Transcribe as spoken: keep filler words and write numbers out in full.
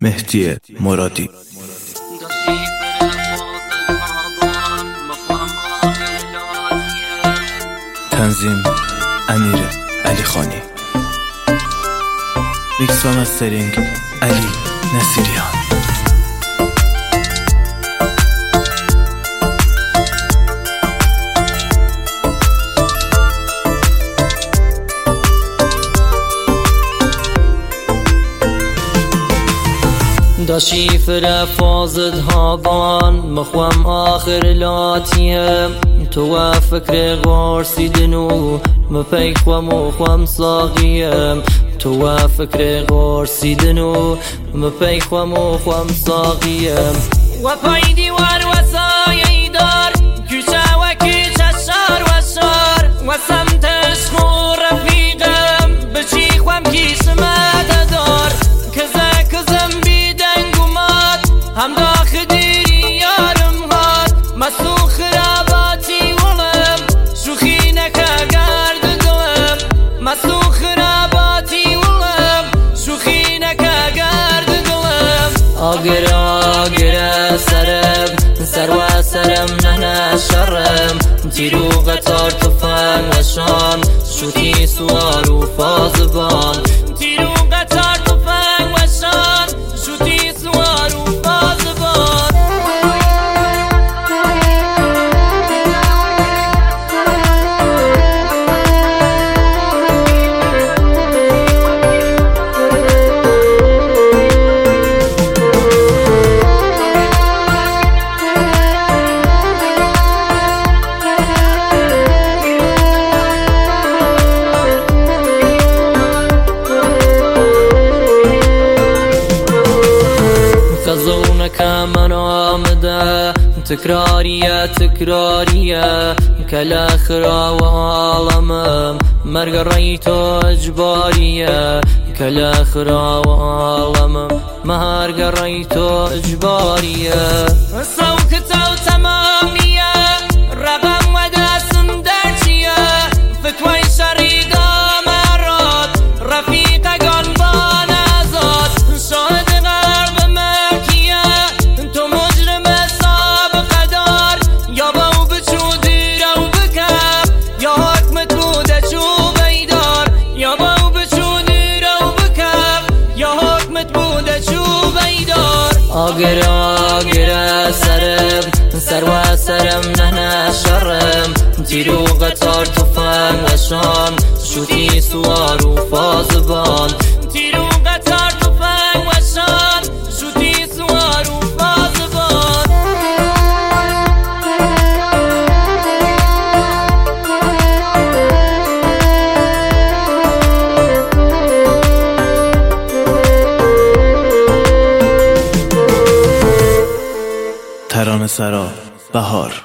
مهدی مرادی. تنظیم امیر علی خانی. میکس و مسترینگ علی نصیریان. دا شیفر فازد هابان مخوام آخر لاتیم تو فکر غارسی دنو مپیک و مخوام ساقیم تو فکر غارسی دنو مپیک و مخوام ساقیم و پای دیوار و سایه دار کشا و کشا شار و شار و سمتش خور رفیقم بچی خوام کیش مد دار کزا کزم هم داخل دیری یارم هات مسو خراباتی ولم شوخی نکا گرد دلم مسو خراباتی ولم شوخی نکا گرد دلم آگر آگر سرم سر و سرم نهنا شرم تیرو قطار تفنگ و شام شوتی سوار و فازبان تیرو قطار تفنگ و شام شوتی سوار و من آمده تکراریه تکراریه کل خرا و عالمم مرگ ریتو اجباریه کل خرا و عالمم مرگ ریتو اجباریه سوکتو تمامیه رقم و دستم درچیه فتوی شریدا مراد رفیق گنبان ازاد شاهد آگر آگر سرم سر و سرم نهنا شرم تیرو قطار تفنگ و شام شوتی سوار و فازبان تیرو قطار تفنگ و شام شوتی سوار و فازبان ترانه سرا بهار.